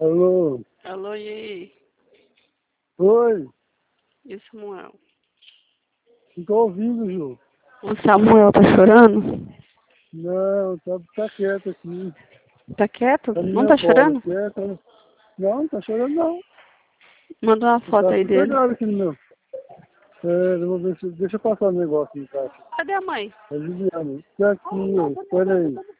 Alô? Alô, e aí? Oi? E o Samuel? Não tô ouvindo, Ju. O Samuel tá chorando? Não, tá quieto aqui. Tá quieto? Tá no Não meu tá colo, chorando? quieto. Não tá chorando não. Manda uma Ele foto tá aí dele. sossegado aqui no meu. É, eu vou ver se... Deixa eu passar o negócio no caixa. Cadê a mãe? É Liliane. Tá aqui, ó. Espera aí.